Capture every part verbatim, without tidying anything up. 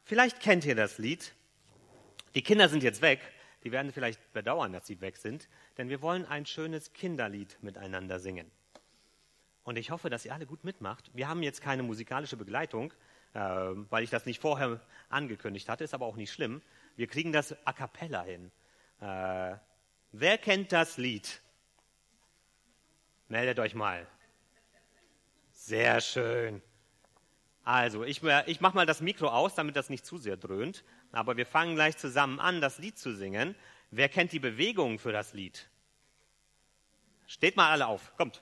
Vielleicht kennt ihr das Lied. Die Kinder sind jetzt weg. Die werden vielleicht bedauern, dass sie weg sind, denn wir wollen ein schönes Kinderlied miteinander singen. Und ich hoffe, dass ihr alle gut mitmacht. Wir haben jetzt keine musikalische Begleitung, äh, weil ich das nicht vorher angekündigt hatte, ist aber auch nicht schlimm. Wir kriegen das a cappella hin. Äh, wer kennt das Lied? Meldet euch mal. Sehr schön. Also, ich, ich mache mal das Mikro aus, damit das nicht zu sehr dröhnt. Aber wir fangen gleich zusammen an, das Lied zu singen. Wer kennt die Bewegung für das Lied? Steht mal alle auf, kommt.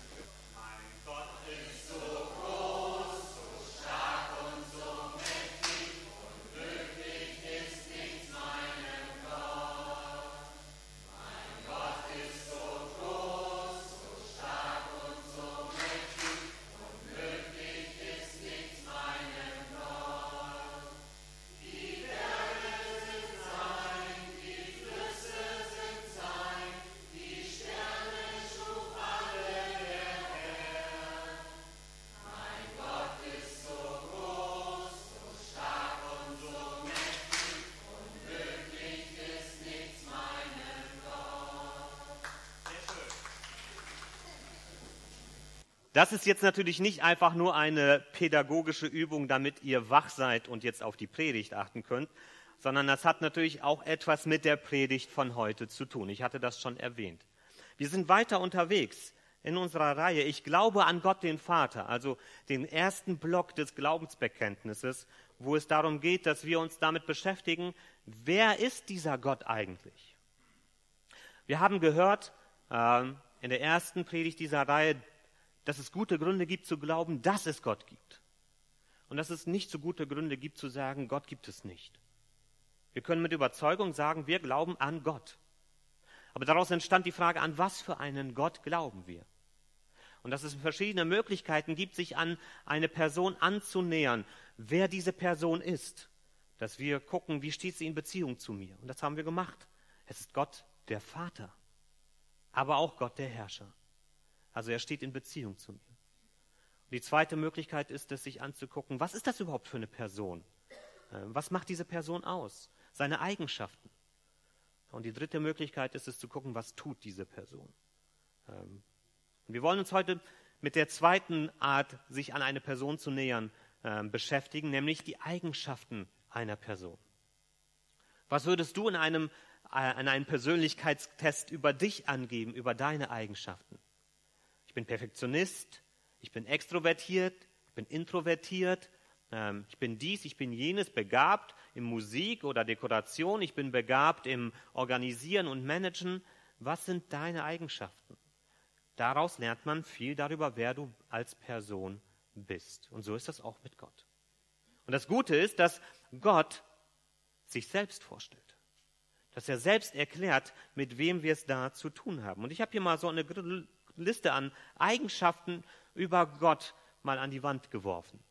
Das ist jetzt natürlich nicht einfach nur eine pädagogische Übung, damit ihr wach seid und jetzt auf die Predigt achten könnt, sondern das hat natürlich auch etwas mit der Predigt von heute zu tun. Ich hatte das schon erwähnt. Wir sind weiter unterwegs in unserer Reihe Ich glaube an Gott, den Vater, also den ersten Block des Glaubensbekenntnisses, wo es darum geht, dass wir uns damit beschäftigen, wer ist dieser Gott eigentlich? Wir haben gehört äh, in der ersten Predigt dieser Reihe, dass es gute Gründe gibt zu glauben, dass es Gott gibt. Und dass es nicht so gute Gründe gibt zu sagen, Gott gibt es nicht. Wir können mit Überzeugung sagen, wir glauben an Gott. Aber daraus entstand die Frage, an was für einen Gott glauben wir? Und dass es verschiedene Möglichkeiten gibt, sich an eine Person anzunähern, wer diese Person ist. Dass wir gucken, wie steht sie in Beziehung zu mir. Und das haben wir gemacht. Es ist Gott, der Vater, aber auch Gott, der Herrscher. Also er steht in Beziehung zu mir. Und die zweite Möglichkeit ist es, sich anzugucken, was ist das überhaupt für eine Person? Was macht diese Person aus? Seine Eigenschaften. Und die dritte Möglichkeit ist es, zu gucken, was tut diese Person? Und wir wollen uns heute mit der zweiten Art, sich an eine Person zu nähern, beschäftigen, nämlich die Eigenschaften einer Person. Was würdest du in einem, in einem Persönlichkeitstest über dich angeben, über deine Eigenschaften? Ich bin Perfektionist, ich bin extrovertiert, ich bin introvertiert, ähm, ich bin dies, ich bin jenes, begabt in Musik oder Dekoration, ich bin begabt im Organisieren und Managen. Was sind deine Eigenschaften? Daraus lernt man viel darüber, wer du als Person bist. Und so ist das auch mit Gott. Und das Gute ist, dass Gott sich selbst vorstellt. Dass er selbst erklärt, mit wem wir es da zu tun haben. Und ich habe hier mal so eine Liste an Eigenschaften über Gott mal an die Wand geworfen.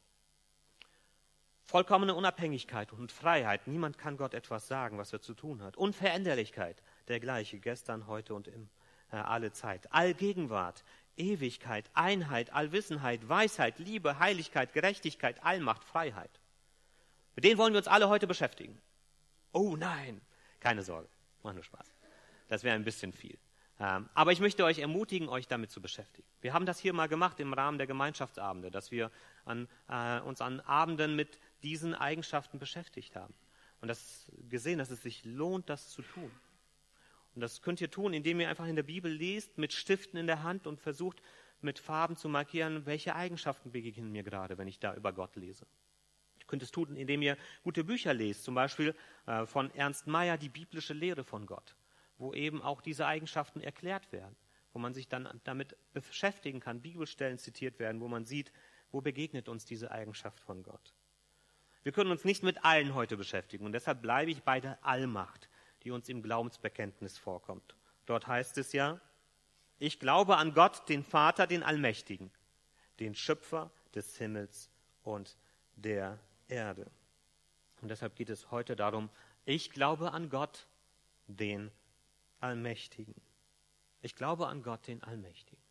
Vollkommene Unabhängigkeit und Freiheit. Niemand kann Gott etwas sagen, was er zu tun hat. Unveränderlichkeit, der gleiche, gestern, heute und in äh, alle Zeit. Allgegenwart, Ewigkeit, Einheit, Allwissenheit, Weisheit, Liebe, Heiligkeit, Gerechtigkeit, Allmacht, Freiheit. Mit denen wollen wir uns alle heute beschäftigen. Oh nein, keine Sorge, macht nur Spaß. Das wäre ein bisschen viel. Aber ich möchte euch ermutigen, euch damit zu beschäftigen. Wir haben das hier mal gemacht im Rahmen der Gemeinschaftsabende, dass wir an, äh, uns an Abenden mit diesen Eigenschaften beschäftigt haben. Und das gesehen, dass es sich lohnt, das zu tun. Und das könnt ihr tun, indem ihr einfach in der Bibel lest, mit Stiften in der Hand und versucht, mit Farben zu markieren, welche Eigenschaften begegnen mir gerade, wenn ich da über Gott lese. Ihr könnt es tun, indem ihr gute Bücher lest, zum Beispiel äh, von Ernst Mayr, die biblische Lehre von Gott, wo eben auch diese Eigenschaften erklärt werden, wo man sich dann damit beschäftigen kann, Bibelstellen zitiert werden, wo man sieht, wo begegnet uns diese Eigenschaft von Gott. Wir können uns nicht mit allen heute beschäftigen und deshalb bleibe ich bei der Allmacht, die uns im Glaubensbekenntnis vorkommt. Dort heißt es ja, ich glaube an Gott, den Vater, den Allmächtigen, den Schöpfer des Himmels und der Erde. Und deshalb geht es heute darum, ich glaube an Gott, den Allmächtigen. Ich glaube an Gott, den Allmächtigen.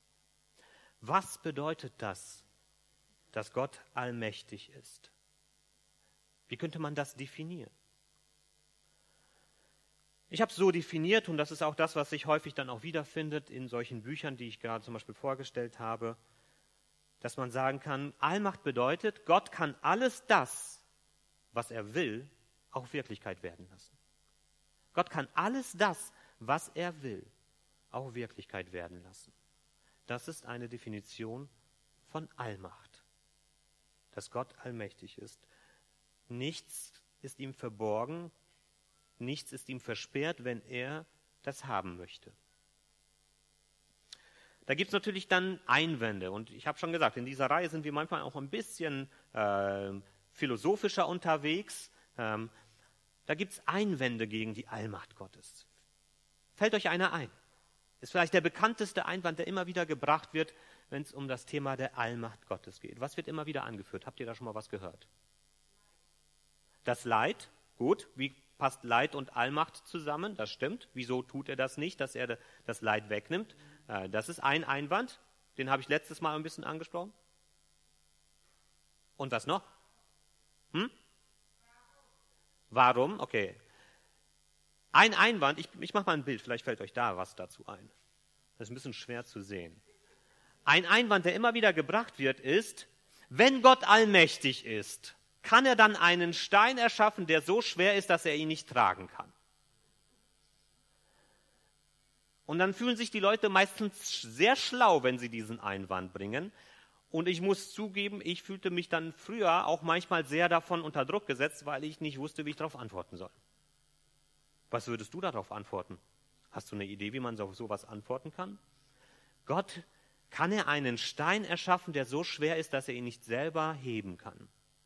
Was bedeutet das, dass Gott allmächtig ist? Wie könnte man das definieren? Ich habe es so definiert, und das ist auch das, was sich häufig dann auch wiederfindet in solchen Büchern, die ich gerade zum Beispiel vorgestellt habe, dass man sagen kann, Allmacht bedeutet, Gott kann alles das, was er will, auch Wirklichkeit werden lassen. Gott kann alles das, was er will, auch Wirklichkeit werden lassen. Das ist eine Definition von Allmacht, dass Gott allmächtig ist. Nichts ist ihm verborgen, nichts ist ihm versperrt, wenn er das haben möchte. Da gibt es natürlich dann Einwände. Und ich habe schon gesagt, in dieser Reihe sind wir manchmal auch ein bisschen äh, philosophischer unterwegs. Ähm, da gibt es Einwände gegen die Allmacht Gottes. Fällt euch einer ein? Ist vielleicht der bekannteste Einwand, der immer wieder gebracht wird, wenn es um das Thema der Allmacht Gottes geht. Was wird immer wieder angeführt? Habt ihr da schon mal was gehört? Das Leid, gut, wie passt Leid und Allmacht zusammen? Das stimmt. Wieso tut er das nicht, dass er das Leid wegnimmt? Das ist ein Einwand, den habe ich letztes Mal ein bisschen angesprochen. Und was noch? Hm? Warum? Okay. Ein Einwand, ich, ich mache mal ein Bild, vielleicht fällt euch da was dazu ein. Das ist ein bisschen schwer zu sehen. Ein Einwand, der immer wieder gebracht wird, ist, wenn Gott allmächtig ist, kann er dann einen Stein erschaffen, der so schwer ist, dass er ihn nicht tragen kann. Und dann fühlen sich die Leute meistens sehr schlau, wenn sie diesen Einwand bringen. Und ich muss zugeben, ich fühlte mich dann früher auch manchmal sehr davon unter Druck gesetzt, weil ich nicht wusste, wie ich darauf antworten soll. Was würdest du darauf antworten? Hast du eine Idee, wie man auf sowas antworten kann? Gott, kann er einen Stein erschaffen, der so schwer ist, dass er ihn nicht selber heben kann?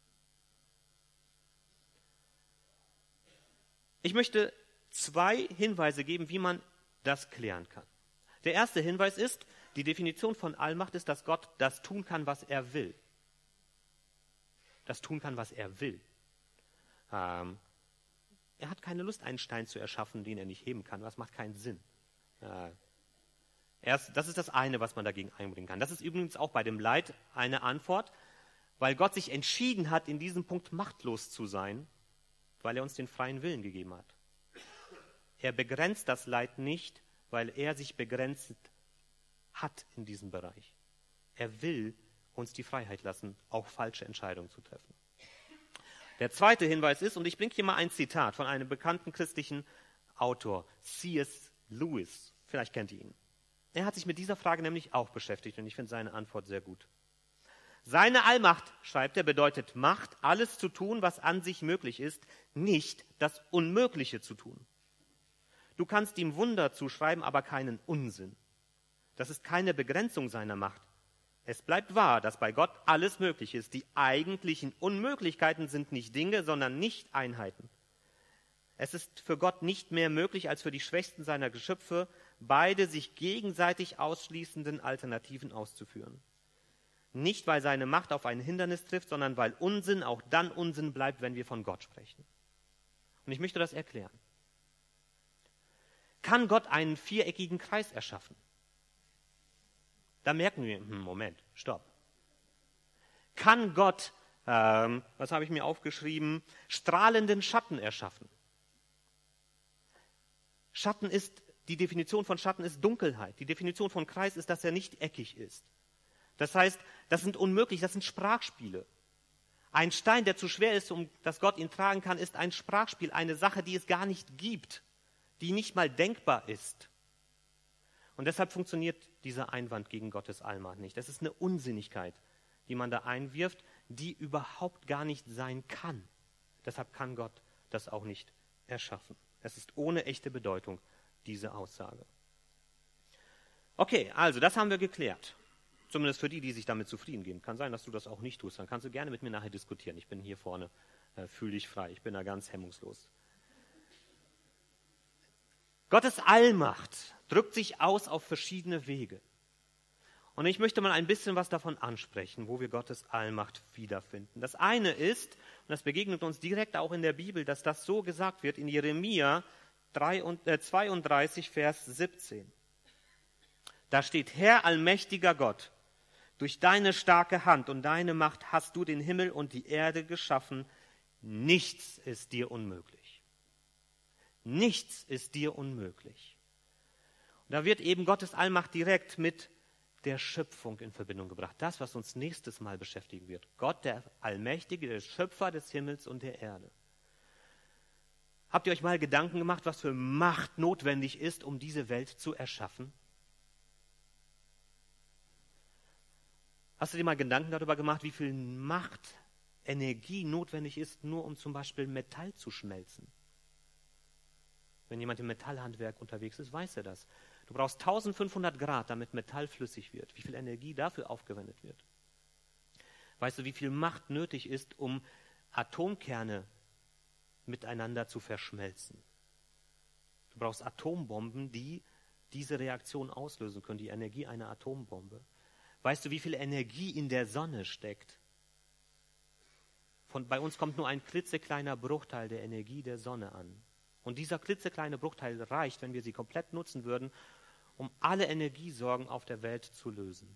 Ich möchte zwei Hinweise geben, wie man das klären kann. Der erste Hinweis ist, die Definition von Allmacht ist, dass Gott das tun kann, was er will. Das tun kann, was er will. Ähm, er hat keine Lust, einen Stein zu erschaffen, den er nicht heben kann. Das macht keinen Sinn. Äh, erst, das ist das eine, was man dagegen einbringen kann. Das ist übrigens auch bei dem Leid eine Antwort, weil Gott sich entschieden hat, in diesem Punkt machtlos zu sein, weil er uns den freien Willen gegeben hat. Er begrenzt das Leid nicht, weil er sich begrenzt hat in diesem Bereich. Er will uns die Freiheit lassen, auch falsche Entscheidungen zu treffen. Der zweite Hinweis ist, und ich bringe hier mal ein Zitat von einem bekannten christlichen Autor, C S Lewis. Vielleicht kennt ihr ihn. Er hat sich mit dieser Frage nämlich auch beschäftigt und ich finde seine Antwort sehr gut. Seine Allmacht, schreibt er, bedeutet Macht, alles zu tun, was an sich möglich ist, nicht das Unmögliche zu tun. Du kannst ihm Wunder zuschreiben, aber keinen Unsinn. Das ist keine Begrenzung seiner Macht. Es bleibt wahr, dass bei Gott alles möglich ist. Die eigentlichen Unmöglichkeiten sind nicht Dinge, sondern Nicht-Einheiten. Es ist für Gott nicht mehr möglich, als für die Schwächsten seiner Geschöpfe, beide sich gegenseitig ausschließenden Alternativen auszuführen. Nicht, weil seine Macht auf ein Hindernis trifft, sondern weil Unsinn auch dann Unsinn bleibt, wenn wir von Gott sprechen. Und ich möchte das erklären. Kann Gott einen viereckigen Kreis erschaffen? Da merken wir, Moment, stopp. Kann Gott, ähm, was habe ich mir aufgeschrieben, strahlenden Schatten erschaffen? Schatten ist, die Definition von Schatten ist Dunkelheit. Die Definition von Kreis ist, dass er nicht eckig ist. Das heißt, das sind unmöglich, das sind Sprachspiele. Ein Stein, der zu schwer ist, um dass Gott ihn tragen kann, ist ein Sprachspiel, eine Sache, die es gar nicht gibt, die nicht mal denkbar ist. Und deshalb funktioniert dieser Einwand gegen Gottes Allmacht nicht. Das ist eine Unsinnigkeit, die man da einwirft, die überhaupt gar nicht sein kann. Deshalb kann Gott das auch nicht erschaffen. Es ist ohne echte Bedeutung, diese Aussage. Okay, also das haben wir geklärt. Zumindest für die, die sich damit zufrieden geben. Kann sein, dass du das auch nicht tust. Dann kannst du gerne mit mir nachher diskutieren. Ich bin hier vorne, äh, fühl dich frei. Ich bin da ganz hemmungslos. Gottes Allmacht drückt sich aus auf verschiedene Wege. Und ich möchte mal ein bisschen was davon ansprechen, wo wir Gottes Allmacht wiederfinden. Das eine ist, und das begegnet uns direkt auch in der Bibel, dass das so gesagt wird in Jeremia zweiunddreißig, Vers siebzehn. Da steht, Herr allmächtiger Gott, durch deine starke Hand und deine Macht hast du den Himmel und die Erde geschaffen. Nichts ist dir unmöglich. Nichts ist dir unmöglich. Und da wird eben Gottes Allmacht direkt mit der Schöpfung in Verbindung gebracht. Das, was uns nächstes Mal beschäftigen wird. Gott, der Allmächtige, der Schöpfer des Himmels und der Erde. Habt ihr euch mal Gedanken gemacht, was für Macht notwendig ist, um diese Welt zu erschaffen? Hast du dir mal Gedanken darüber gemacht, wie viel Macht, Energie notwendig ist, nur um zum Beispiel Metall zu schmelzen? Wenn jemand im Metallhandwerk unterwegs ist, weiß er das. Du brauchst eintausendfünfhundert Grad, damit Metall flüssig wird. Wie viel Energie dafür aufgewendet wird. Weißt du, wie viel Macht nötig ist, um Atomkerne miteinander zu verschmelzen? Du brauchst Atombomben, die diese Reaktion auslösen können, die Energie einer Atombombe. Weißt du, wie viel Energie in der Sonne steckt? Von, bei uns kommt nur ein klitzekleiner Bruchteil der Energie der Sonne an. Und dieser klitzekleine Bruchteil reicht, wenn wir sie komplett nutzen würden, um alle Energiesorgen auf der Welt zu lösen.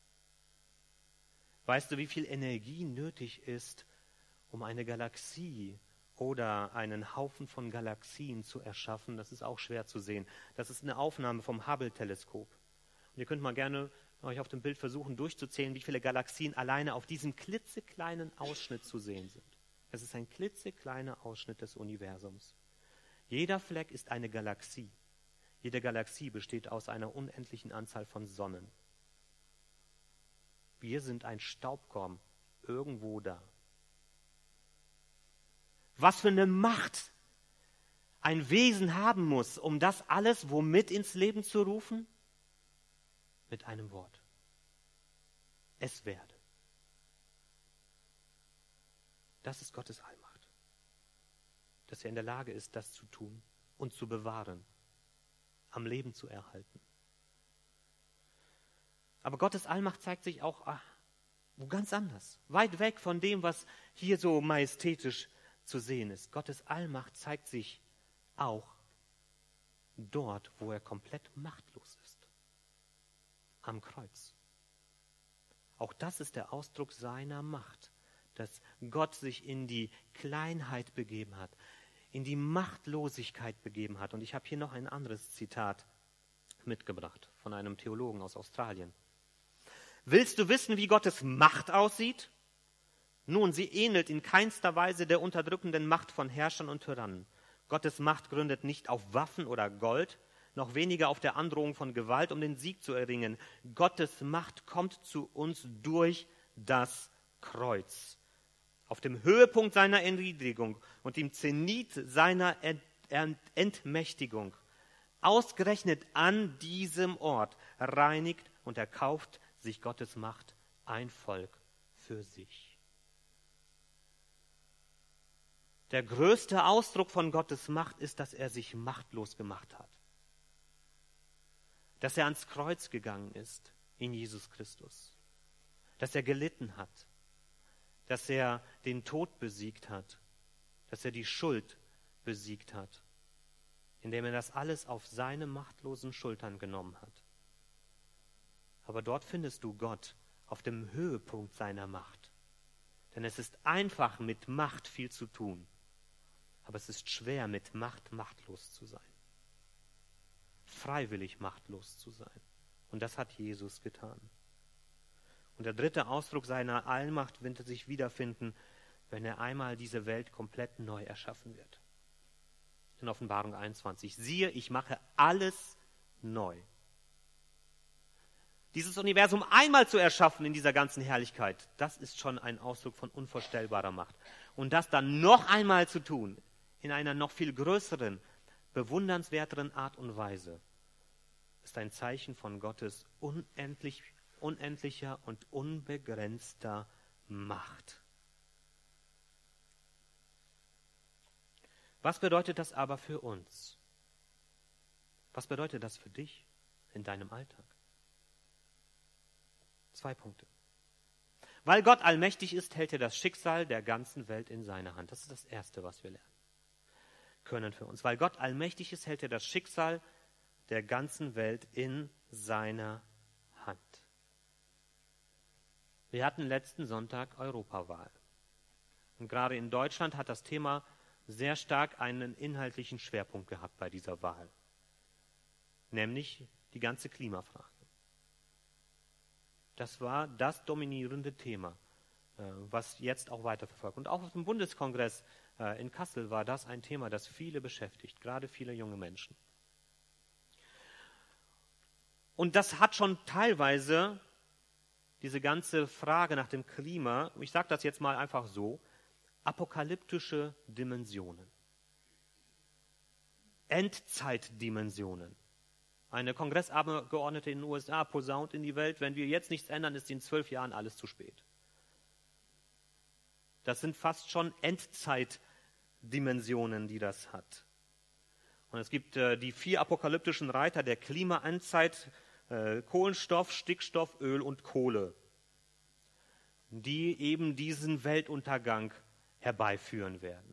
Weißt du, wie viel Energie nötig ist, um eine Galaxie oder einen Haufen von Galaxien zu erschaffen? Das ist auch schwer zu sehen. Das ist eine Aufnahme vom Hubble-Teleskop. Und ihr könnt mal gerne euch auf dem Bild versuchen durchzuzählen, wie viele Galaxien alleine auf diesem klitzekleinen Ausschnitt zu sehen sind. Es ist ein klitzekleiner Ausschnitt des Universums. Jeder Fleck ist eine Galaxie. Jede Galaxie besteht aus einer unendlichen Anzahl von Sonnen. Wir sind ein Staubkorn irgendwo da. Was für eine Macht ein Wesen haben muss, um das alles womit ins Leben zu rufen? Mit einem Wort. Es werde. Das ist Gottes Allmacht. Dass er in der Lage ist, das zu tun und zu bewahren, am Leben zu erhalten. Aber Gottes Allmacht zeigt sich auch ach, wo ganz anders, weit weg von dem, was hier so majestätisch zu sehen ist. Gottes Allmacht zeigt sich auch dort, wo er komplett machtlos ist, am Kreuz. Auch das ist der Ausdruck seiner Macht, dass Gott sich in die Kleinheit begeben hat, in die Machtlosigkeit begeben hat. Und ich habe hier noch ein anderes Zitat mitgebracht von einem Theologen aus Australien. Willst du wissen, wie Gottes Macht aussieht? Nun, sie ähnelt in keinster Weise der unterdrückenden Macht von Herrschern und Tyrannen. Gottes Macht gründet nicht auf Waffen oder Gold, noch weniger auf der Androhung von Gewalt, um den Sieg zu erringen. Gottes Macht kommt zu uns durch das Kreuz. Auf dem Höhepunkt seiner Erniedrigung und im Zenit seiner Entmächtigung. Ausgerechnet an diesem Ort reinigt und erkauft sich Gottes Macht ein Volk für sich. Der größte Ausdruck von Gottes Macht ist, dass er sich machtlos gemacht hat. Dass er ans Kreuz gegangen ist in Jesus Christus. Dass er gelitten hat. Dass er den Tod besiegt hat. Dass er die Schuld besiegt hat. Indem er das alles auf seine machtlosen Schultern genommen hat. Aber dort findest du Gott auf dem Höhepunkt seiner Macht. Denn es ist einfach, mit Macht viel zu tun. Aber es ist schwer, mit Macht machtlos zu sein. Freiwillig machtlos zu sein. Und das hat Jesus getan. Und der dritte Ausdruck seiner Allmacht wird sich wiederfinden, wenn er einmal diese Welt komplett neu erschaffen wird. In Offenbarung einundzwanzig. Siehe, ich mache alles neu. Dieses Universum einmal zu erschaffen in dieser ganzen Herrlichkeit, das ist schon ein Ausdruck von unvorstellbarer Macht. Und das dann noch einmal zu tun, in einer noch viel größeren, bewundernswerteren Art und Weise, ist ein Zeichen von Gottes unendlich, unendlicher und unbegrenzter Macht. Was bedeutet das aber für uns? Was bedeutet das für dich in deinem Alltag? Zwei Punkte. Weil Gott allmächtig ist, hält er das Schicksal der ganzen Welt in seiner Hand. Das ist das Erste, was wir lernen können für uns. Weil Gott allmächtig ist, hält er das Schicksal der ganzen Welt in seiner Hand. Wir hatten letzten Sonntag Europawahl. Und gerade in Deutschland hat das Thema sehr stark einen inhaltlichen Schwerpunkt gehabt bei dieser Wahl, nämlich die ganze Klimafrage. Das war das dominierende Thema, was jetzt auch weiterverfolgt. Und auch auf dem Bundeskongress in Kassel war das ein Thema, das viele beschäftigt, gerade viele junge Menschen. Und das hat schon teilweise diese ganze Frage nach dem Klima, ich sage das jetzt mal einfach so, apokalyptische Dimensionen, Endzeitdimensionen. Eine Kongressabgeordnete in den U S A posaunt in die Welt, wenn wir jetzt nichts ändern, ist in zwölf Jahren alles zu spät. Das sind fast schon Endzeitdimensionen, die das hat. Und es gibt äh, die vier apokalyptischen Reiter der Klima-Endzeit, äh, Kohlenstoff, Stickstoff, Öl und Kohle, die eben diesen Weltuntergang herbeiführen werden.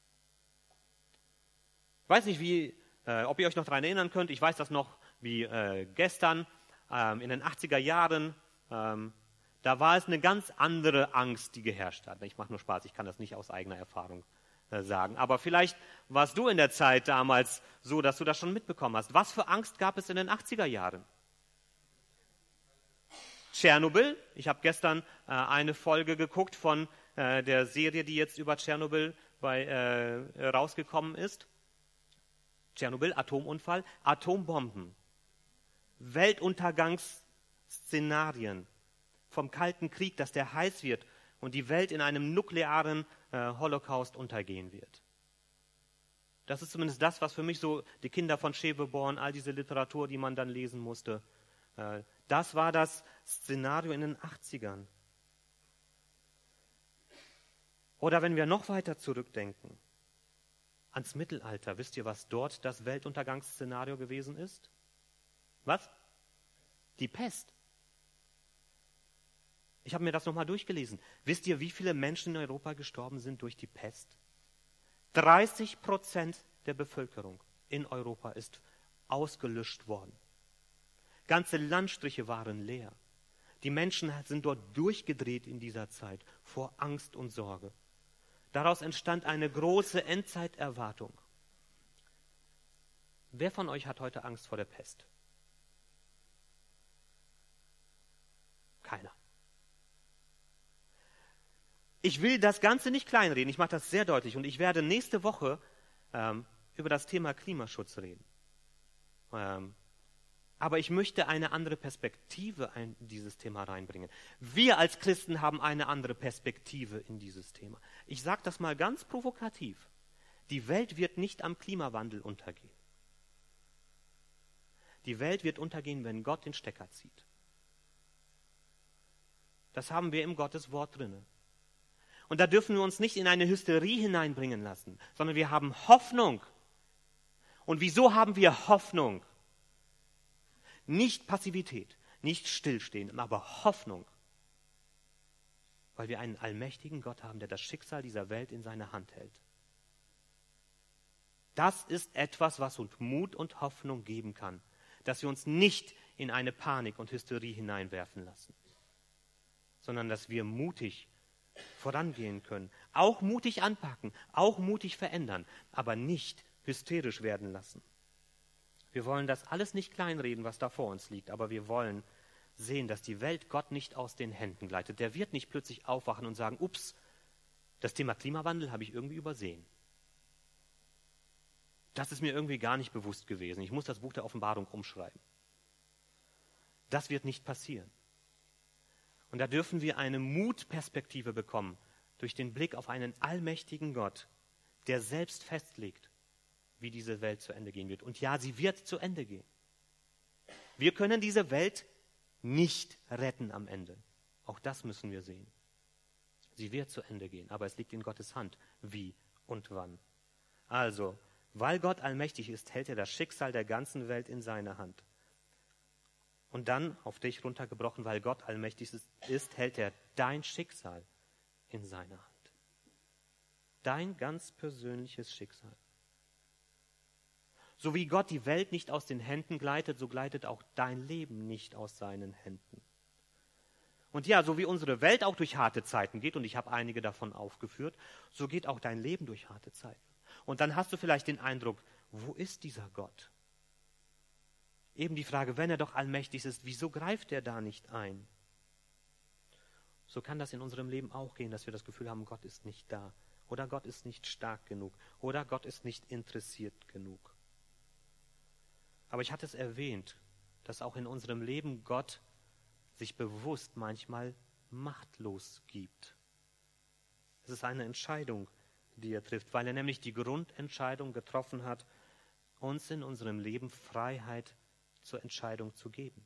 Ich weiß nicht, wie, äh, ob ihr euch noch daran erinnern könnt, ich weiß das noch wie äh, gestern, ähm, in den achtziger Jahren, ähm, da war es eine ganz andere Angst, die geherrscht hat. Ich mache nur Spaß, ich kann das nicht aus eigener Erfahrung äh, sagen. Aber vielleicht warst du in der Zeit damals so, dass du das schon mitbekommen hast. Was für Angst gab es in den achtziger Jahren? Tschernobyl. Ich habe gestern äh, eine Folge geguckt von äh, der Serie, die jetzt über Tschernobyl bei, äh, rausgekommen ist. Tschernobyl, Atomunfall, Atombomben, Weltuntergangsszenarien vom Kalten Krieg, dass der heiß wird und die Welt in einem nuklearen äh, Holocaust untergehen wird. Das ist zumindest das, was für mich so die Kinder von Scheveborn, all diese Literatur, die man dann lesen musste, äh, das war das Szenario in den achtzigern. Oder wenn wir noch weiter zurückdenken, ans Mittelalter, wisst ihr, was dort das Weltuntergangsszenario gewesen ist? Was? Die Pest. Ich habe mir das nochmal durchgelesen. Wisst ihr, wie viele Menschen in Europa gestorben sind durch die Pest? dreißig Prozent der Bevölkerung in Europa ist ausgelöscht worden. Ganze Landstriche waren leer. Die Menschen sind dort durchgedreht in dieser Zeit vor Angst und Sorge. Daraus entstand eine große Endzeiterwartung. Wer von euch hat heute Angst vor der Pest? Keiner. Ich will das Ganze nicht kleinreden, ich mache das sehr deutlich und ich werde nächste Woche ähm, über das Thema Klimaschutz reden. Ähm, aber ich möchte eine andere Perspektive in dieses Thema reinbringen. Wir als Christen haben eine andere Perspektive in dieses Thema. Ich sage das mal ganz provokativ. Die Welt wird nicht am Klimawandel untergehen. Die Welt wird untergehen, wenn Gott den Stecker zieht. Das haben wir im Gottes Wort drinne. Und da dürfen wir uns nicht in eine Hysterie hineinbringen lassen, sondern wir haben Hoffnung. Und wieso haben wir Hoffnung? Nicht Passivität, nicht Stillstehen, aber Hoffnung. Weil wir einen allmächtigen Gott haben, der das Schicksal dieser Welt in seiner Hand hält. Das ist etwas, was uns Mut und Hoffnung geben kann, dass wir uns nicht in eine Panik und Hysterie hineinwerfen lassen, sondern dass wir mutig vorangehen können, auch mutig anpacken, auch mutig verändern, aber nicht hysterisch werden lassen. Wir wollen das alles nicht kleinreden, was da vor uns liegt, aber wir wollen sehen, dass die Welt Gott nicht aus den Händen gleitet. Der wird nicht plötzlich aufwachen und sagen, ups, das Thema Klimawandel habe ich irgendwie übersehen. Das ist mir irgendwie gar nicht bewusst gewesen. Ich muss das Buch der Offenbarung umschreiben. Das wird nicht passieren. Und da dürfen wir eine Mutperspektive bekommen durch den Blick auf einen allmächtigen Gott, der selbst festlegt, wie diese Welt zu Ende gehen wird. Und ja, sie wird zu Ende gehen. Wir können diese Welt nicht retten am Ende. Auch das müssen wir sehen. Sie wird zu Ende gehen, aber es liegt in Gottes Hand, wie und wann. Also, weil Gott allmächtig ist, hält er das Schicksal der ganzen Welt in seiner Hand. Und dann, auf dich runtergebrochen, weil Gott allmächtig ist, hält er dein Schicksal in seiner Hand. Dein ganz persönliches Schicksal. So wie Gott die Welt nicht aus den Händen gleitet, so gleitet auch dein Leben nicht aus seinen Händen. Und ja, so wie unsere Welt auch durch harte Zeiten geht, und ich habe einige davon aufgeführt, so geht auch dein Leben durch harte Zeiten. Und dann hast du vielleicht den Eindruck, wo ist dieser Gott? Eben die Frage, wenn er doch allmächtig ist, wieso greift er da nicht ein? So kann das in unserem Leben auch gehen, dass wir das Gefühl haben, Gott ist nicht da. Oder Gott ist nicht stark genug. Oder Gott ist nicht interessiert genug. Aber ich hatte es erwähnt, dass auch in unserem Leben Gott sich bewusst manchmal machtlos gibt. Es ist eine Entscheidung, die er trifft, weil er nämlich die Grundentscheidung getroffen hat, uns in unserem Leben Freiheit zur Entscheidung zu geben.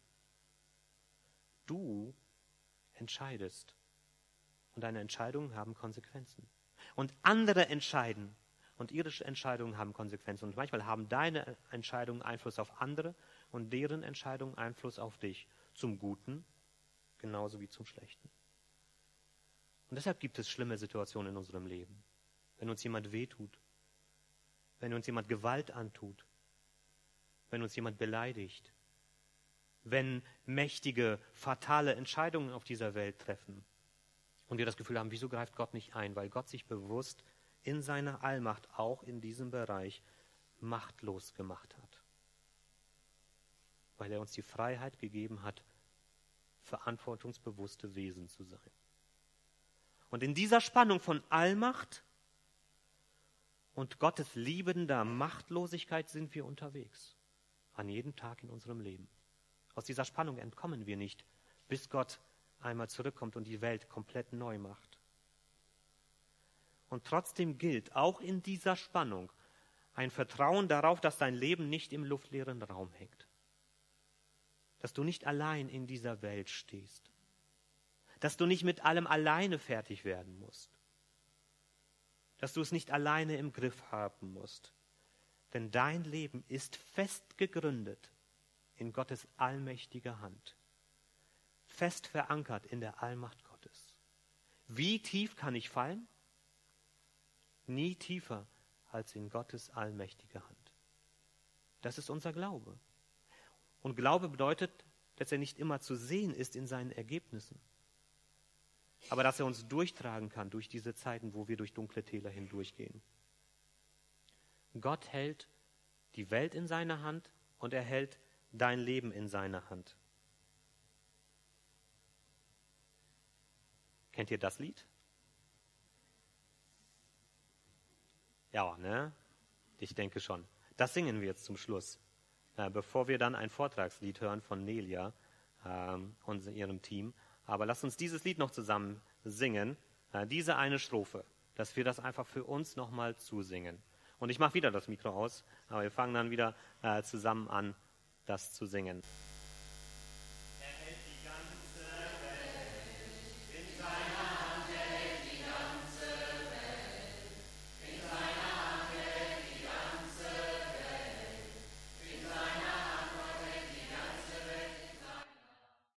Du entscheidest und deine Entscheidungen haben Konsequenzen. Und andere entscheiden und ihre Entscheidungen haben Konsequenzen. Und manchmal haben deine Entscheidungen Einfluss auf andere und deren Entscheidungen Einfluss auf dich. Zum Guten genauso wie zum Schlechten. Und deshalb gibt es schlimme Situationen in unserem Leben. Wenn uns jemand wehtut, wenn uns jemand Gewalt antut, wenn uns jemand beleidigt, wenn mächtige, fatale Entscheidungen auf dieser Welt treffen und wir das Gefühl haben, wieso greift Gott nicht ein? Weil Gott sich bewusst in seiner Allmacht auch in diesem Bereich machtlos gemacht hat. Weil er uns die Freiheit gegeben hat, verantwortungsbewusste Wesen zu sein. Und in dieser Spannung von Allmacht und Gottes liebender Machtlosigkeit sind wir unterwegs. An jedem Tag in unserem Leben. Aus dieser Spannung entkommen wir nicht, bis Gott einmal zurückkommt und die Welt komplett neu macht. Und trotzdem gilt auch in dieser Spannung ein Vertrauen darauf, dass dein Leben nicht im luftleeren Raum hängt. Dass du nicht allein in dieser Welt stehst. Dass du nicht mit allem alleine fertig werden musst. Dass du es nicht alleine im Griff haben musst. Denn dein Leben ist fest gegründet in Gottes allmächtiger Hand. Fest verankert in der Allmacht Gottes. Wie tief kann ich fallen? Nie tiefer als in Gottes allmächtiger Hand. Das ist unser Glaube. Und Glaube bedeutet, dass er nicht immer zu sehen ist in seinen Ergebnissen, aber dass er uns durchtragen kann durch diese Zeiten, wo wir durch dunkle Täler hindurchgehen. Gott hält die Welt in seiner Hand und er hält dein Leben in seiner Hand. Kennt ihr das Lied? Ja, ne? Ich denke schon. Das singen wir jetzt zum Schluss, äh, bevor wir dann ein Vortragslied hören von Nelia ähm, und ihrem Team. Aber lasst uns dieses Lied noch zusammen singen, äh, diese eine Strophe, dass wir das einfach für uns nochmal zusingen. Und ich mache wieder das Mikro aus, aber wir fangen dann wieder äh, zusammen an, das zu singen.